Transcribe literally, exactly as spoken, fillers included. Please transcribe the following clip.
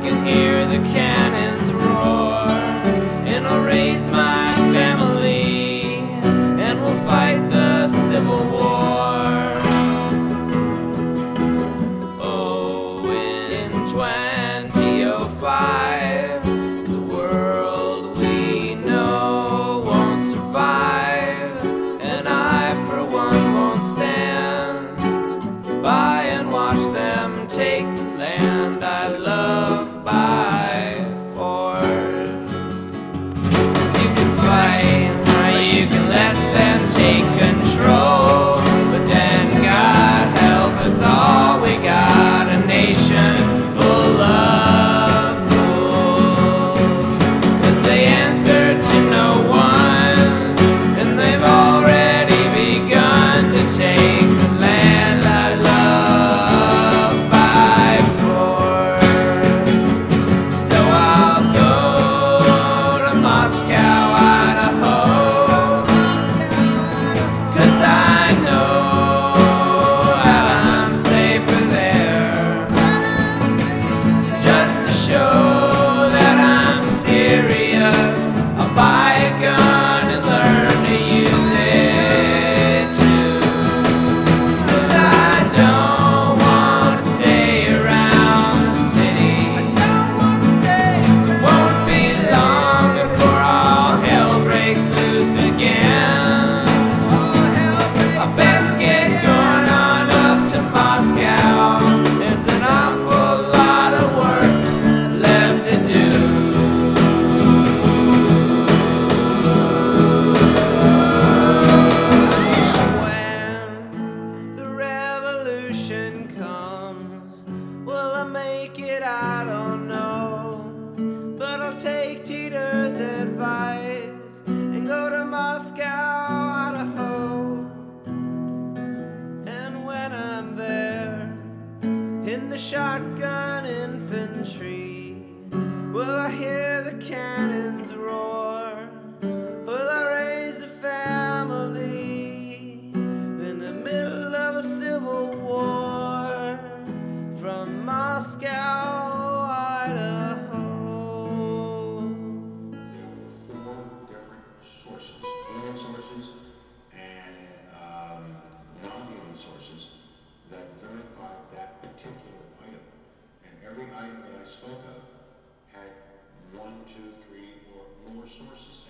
can hear the cannons roar, and I'll raise my family, and we'll fight the Civil War. Oh, in twenty oh five, the world we know won't survive, and I for one won't stand by and watch them take the land I love by force. You can fight, or you can let them take control, but then God help us all, we got a nation full of fools. 'Cause they answer to no one, and they've already begun to take the land I love by force. So I'll go to Moscow, Idaho, 'cause I know that I'm safer there, just to show that I'm serious. I'll buy a gun and learn to use it too, 'cause I don't want to stay around the city. It won't be long before all hell breaks loose again. I best get going on up to Moscow. There's an awful lot of work left to do. When the revolution comes, will I make it? I don't know, but I'll take Teeter's advice and go to Moscow, Idaho. And when I'm there, in the shotgun infantry, will I hear the cannons roar? Will I raise a family in the middle of a civil war from Moscow, Idaho? There were four different sources, human sources and um, non-human sources that verified that particular item. And every item that I spoke of had one, two, three, or more sources